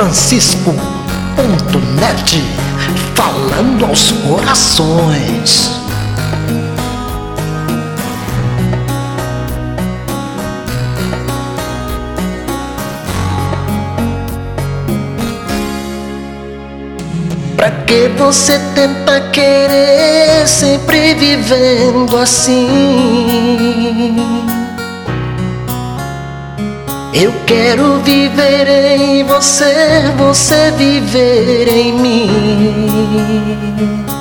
Francisco.net, falando aos corações. Pra que você tenta querer sempre vivendo assim? Eu quero viver em você, você viver em mim.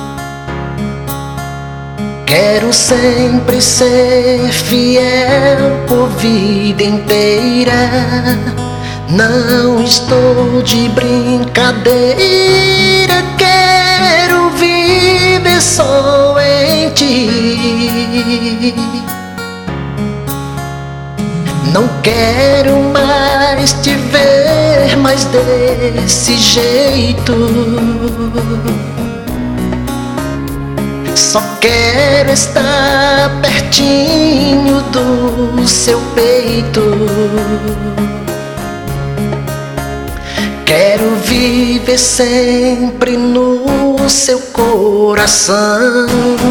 Quero sempre ser fiel por vida inteira. Não estou de brincadeira. Quero viver só em ti. Não quero mais te ver mais desse jeito. Só quero estar pertinho do seu peito. Quero viver sempre no seu coração,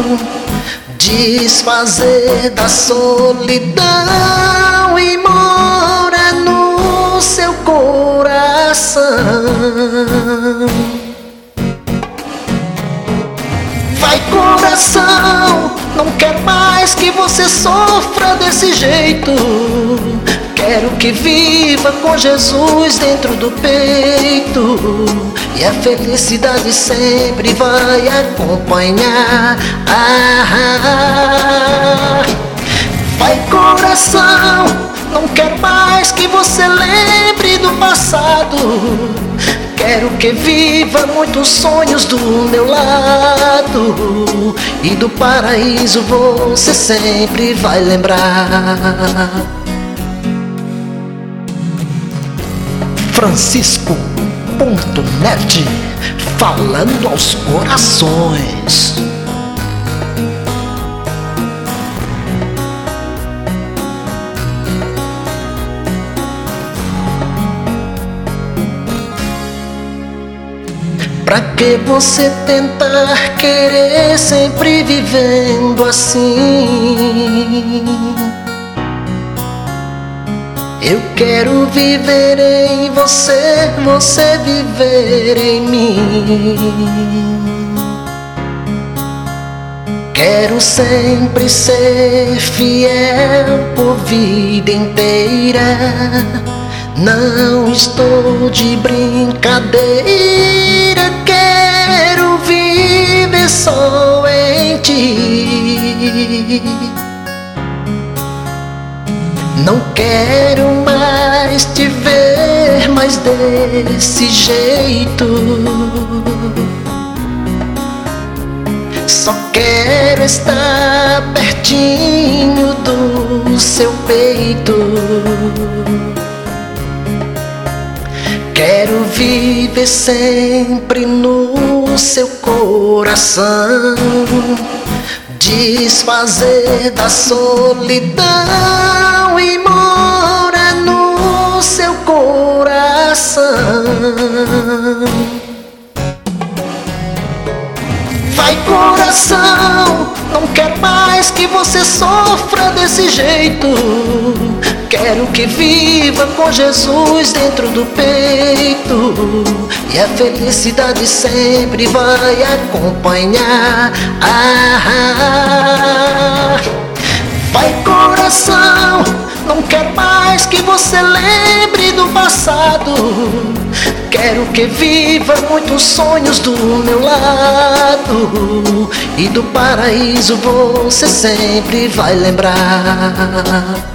desfazer da solidão e morar no seu coração. Vai, coração, não quero mais que você sofra desse jeito. Quero que viva com Jesus dentro do peito, e a felicidade sempre vai acompanhar. Vai, coração, não quero mais que você lembre do passado. Quero que viva muitos sonhos do meu lado, e do paraíso você sempre vai lembrar. Francisco.net, falando aos corações. Pra que você tentar querer sempre vivendo assim? Eu quero viver em você, você viver em mim. Quero sempre ser fiel por vida inteira. Não estou de brincadeira. Quero viver só em ti. Não quero mais te ver mais desse jeito. Só quero estar pertinho do seu peito. Quero viver sempre no seu coração, desfazer da solidão e morar no seu coração. Vai, coração, não quero mais que você sofra desse jeito. Quero que viva com Jesus dentro do peito, e a felicidade sempre vai acompanhar. Vai, coração, não quero mais que você lembre do passado. Quero que viva muitos sonhos do meu lado, e do paraíso você sempre vai lembrar.